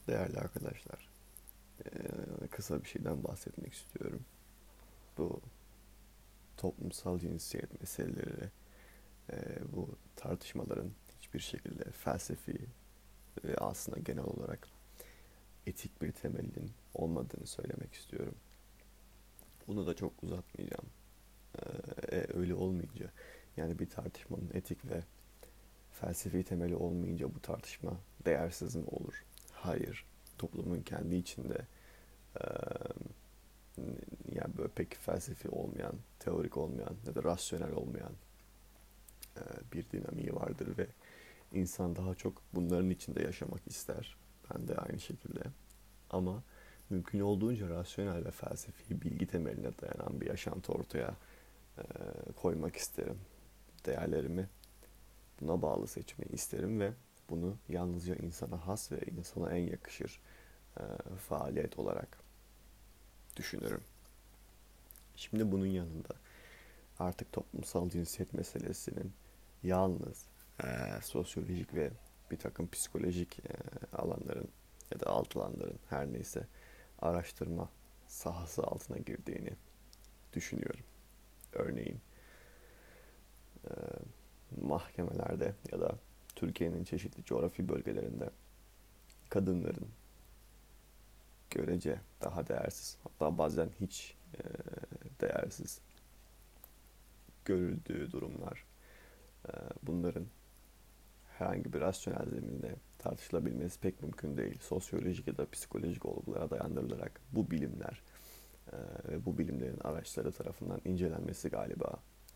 Değerli arkadaşlar, kısa bir şeyden bahsetmek istiyorum. Bu toplumsal cinsiyet meseleleri, bu tartışmaların hiçbir şekilde felsefi ve aslında genel olarak etik bir temelinin olmadığını söylemek istiyorum. Bunu da çok uzatmayacağım. Öyle olmayınca, yani bir tartışmanın etik ve felsefi temeli olmayınca bu tartışma değersiz mi olur? Hayır, toplumun kendi içinde e, yani böyle pek felsefi olmayan, teorik olmayan ya da rasyonel olmayan bir dinamiği vardır ve insan daha çok bunların içinde yaşamak ister. Ben de aynı şekilde. Ama mümkün olduğunca rasyonel ve felsefi bilgi temeline dayanan bir yaşantı ortaya e, koymak isterim. Değerlerimi buna bağlı seçmeyi isterim ve bunu yalnızca insana has ve insana en yakışır e, faaliyet olarak düşünürüm. Şimdi bunun yanında artık toplumsal cinsiyet meselesinin yalnız sosyolojik ve bir takım psikolojik alanların ya da alt alanların her neyse araştırma sahası altına girdiğini düşünüyorum. Örneğin e, mahkemelerde ya da Türkiye'nin çeşitli coğrafi bölgelerinde kadınların görece daha değersiz, hatta bazen hiç değersiz görüldüğü durumlar. Bunların herhangi bir rasyonel zeminde tartışılabilmesi pek mümkün değil. Sosyolojik ya da psikolojik olgulara dayandırılarak bu bilimler ve bu bilimlerin araçları tarafından incelenmesi galiba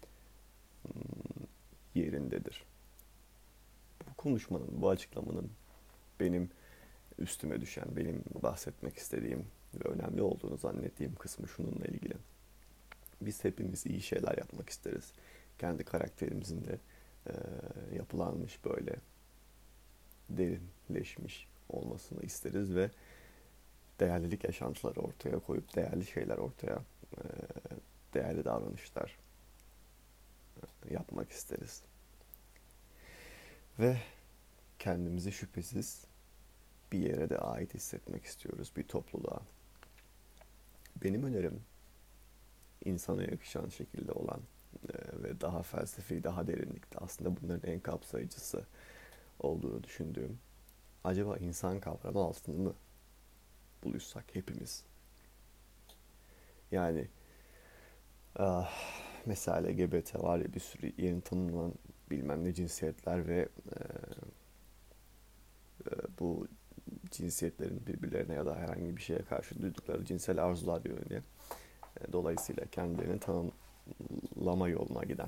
yerindedir. Bu konuşmanın, bu açıklamanın benim üstüme düşen, benim bahsetmek istediğim ve önemli olduğunu zannettiğim kısmı şununla ilgili. Biz hepimiz iyi şeyler yapmak isteriz. Kendi karakterimizin de yapılanmış böyle derinleşmiş olmasını isteriz ve değerlilik yaşantıları ortaya koyup değerli şeyler ortaya, e, değerli davranışlar yapmak isteriz. Ve kendimizi şüphesiz bir yere de ait hissetmek istiyoruz, bir topluluğa. Benim önerim insana yakışan şekilde olan ve daha felsefi, daha derinlikte aslında bunların en kapsayıcısı olduğunu düşündüğüm, acaba insan kavramı altını mı buluşsak hepimiz? Yani ah, mesela LGBT var ya, bir sürü yeni tanımlanan bilmem ne cinsiyetler ve bu cinsiyetlerin birbirlerine ya da herhangi bir şeye karşı duydukları cinsel arzular yönünde dolayısıyla kendilerini tanımlama yoluna giden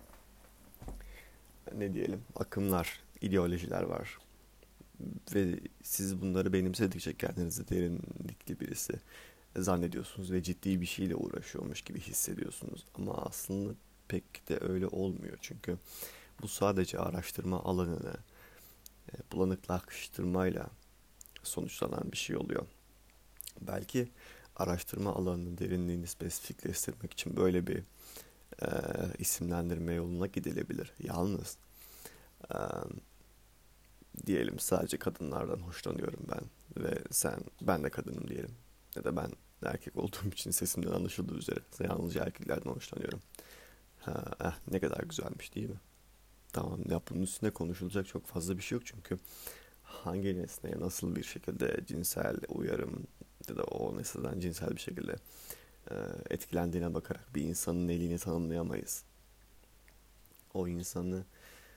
ne diyelim akımlar, ideolojiler var. Ve siz bunları benimsedikçe kendinizi derinlikli birisi zannediyorsunuz ve ciddi bir şeyle uğraşıyormuş gibi hissediyorsunuz. Ama aslında pek de öyle olmuyor. Çünkü bu sadece araştırma alanını bulanıklaştırmayla sonuçlanan bir şey oluyor. Belki araştırma alanının derinliğini spesifikleştirmek için böyle bir e, isimlendirme yoluna gidilebilir. Yalnız e, diyelim sadece kadınlardan hoşlanıyorum ben ve ben de kadınım diyelim. Ya da ben erkek olduğum için sesimden anlaşıldığı üzere yalnızca erkeklerden hoşlanıyorum. Ne kadar güzelmiş değil mi? Tamam ya, bunun üstüne konuşulacak çok fazla bir şey yok çünkü hangi nesneye nasıl bir şekilde cinsel uyarım ya da o nesneden cinsel bir şekilde etkilendiğine bakarak bir insanın elini tanımlayamayız. O insanı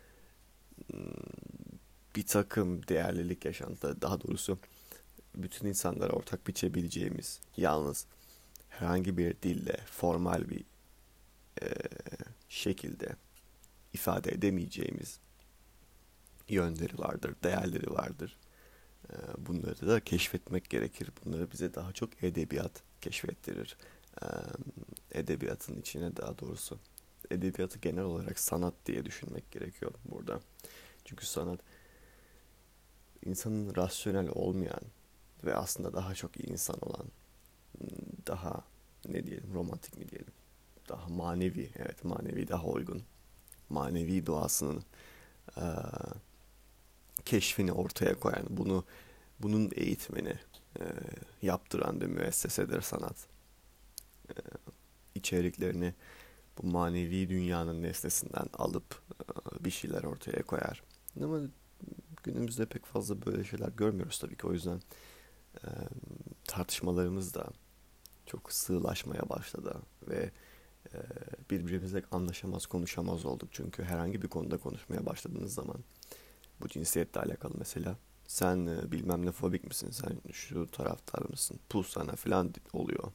bir takım değerlilik yaşantıları, daha doğrusu bütün insanlara ortak biçebileceğimiz, yalnız herhangi bir dille, formal bir e, şekilde ifade edemeyeceğimiz yönleri vardır, değerleri vardır. Bunları da keşfetmek gerekir. Bunları bize daha çok edebiyat keşfettirir. E, Edebiyatın içine, daha doğrusu edebiyatı genel olarak sanat diye düşünmek gerekiyor burada. Çünkü sanat insanın rasyonel olmayan ve aslında daha çok iyi insan olan, daha ne diyelim, romantik mi diyelim, daha manevi, evet manevi daha uygun, manevi doğasının eee, keşfini ortaya koyan, bunu bunun eğitimini e, yaptıran bir müessesedir sanat. E, içeriklerini bu manevi dünyanın nesnesinden alıp bir şeyler ortaya koyar. Ama günümüzde pek fazla böyle şeyler görmüyoruz tabii ki. O yüzden e, tartışmalarımız da çok sığlaşmaya başladı ve e, birbirimizle anlaşamaz, konuşamaz olduk. Çünkü herhangi bir konuda konuşmaya başladığınız zaman, bu cinsiyetle alakalı mesela, sen bilmem ne fobik misin, sen şu taraftar mısın, puh sana falan oluyor.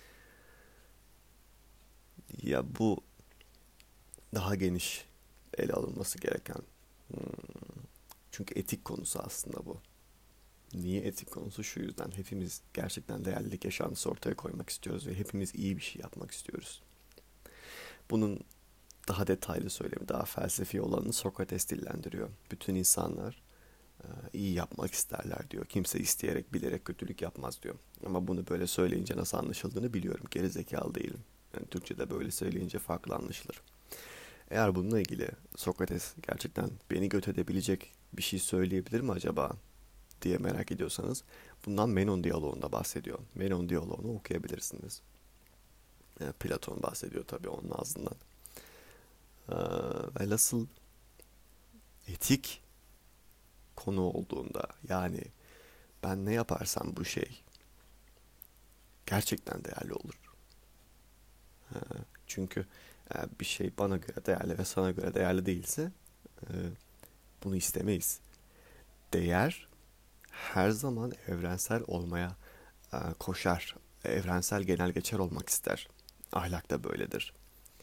Ya bu daha geniş ele alınması gereken. Hmm, Çünkü etik konusu aslında bu. Niye etik konusu? Şu yüzden hepimiz gerçekten değerlilik yaşantısı ortaya koymak istiyoruz ve hepimiz iyi bir şey yapmak istiyoruz. Bunun daha detaylı söylemi, daha felsefi olanını Sokrates dillendiriyor. Bütün insanlar iyi yapmak isterler diyor. Kimse isteyerek, bilerek kötülük yapmaz diyor. Ama bunu böyle söyleyince nasıl anlaşıldığını biliyorum. Geri zekalı değilim. Yani Türkçe'de böyle söyleyince farklı anlaşılır. Eğer bununla ilgili Sokrates gerçekten beni göt edebilecek bir şey söyleyebilir mi acaba diye merak ediyorsanız, bundan Menon diyaloğunda bahsediyor. Menon diyaloğunu okuyabilirsiniz. Platon bahsediyor tabii onun ağzından. Ee, Velhasıl etik konu olduğunda, yani ben ne yaparsam bu şey gerçekten değerli olur. Ee, Çünkü bir şey bana göre değerli ve sana göre değerli değilse e, bunu istemeyiz. Değer her zaman evrensel olmaya koşar. Evrensel genel geçer olmak ister. Ahlak da böyledir.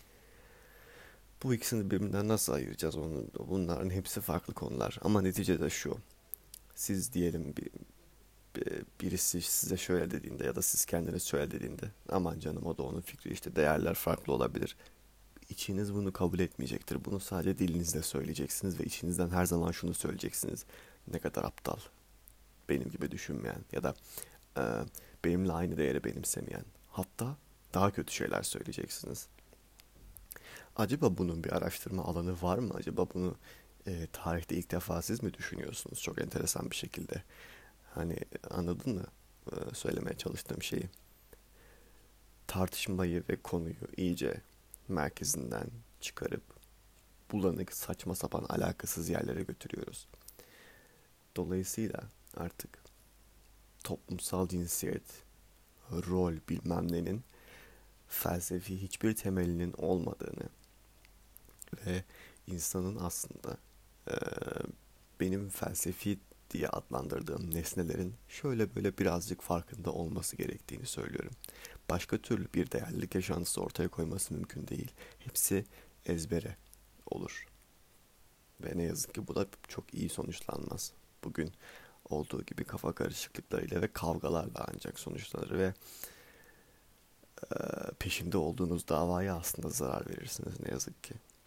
Bu ikisini birbirinden nasıl ayıracağız? Bunların hepsi farklı konular. Ama neticede şu. Siz diyelim birisi size şöyle dediğinde ya da siz kendiniz şöyle dediğinde, aman canım o da onun fikri, işte değerler farklı olabilir. İçiniz bunu kabul etmeyecektir. Bunu sadece dilinizle söyleyeceksiniz ve içinizden her zaman şunu söyleyeceksiniz: ne kadar aptal, benim gibi düşünmeyen ya da e, benimle aynı değeri benimsemeyen. Hatta daha kötü şeyler söyleyeceksiniz. Acaba bunun bir araştırma alanı var mı? Acaba bunu tarihte ilk defa siz mi düşünüyorsunuz? Çok enteresan bir şekilde. Hani anladın mı söylemeye çalıştığım şeyi? Tartışmayı ve konuyu iyice merkezinden çıkarıp bulanık, saçma sapan, alakasız yerlere götürüyoruz. Dolayısıyla artık toplumsal cinsiyet, rol bilmem nenin felsefi hiçbir temelinin olmadığını ve insanın aslında e, benim felsefi diye adlandırdığım nesnelerin şöyle böyle birazcık farkında olması gerektiğini söylüyorum. Başka türlü bir değerlilik yaşantısı ortaya koyması mümkün değil. Hepsi ezbere olur. Ve ne yazık ki bu da çok iyi sonuçlanmaz. Bugün olduğu gibi kafa karışıklıklarıyla ve kavgalarla ancak sonuçlanır ve peşinde olduğunuz davaya aslında zarar verirsiniz ne yazık ki.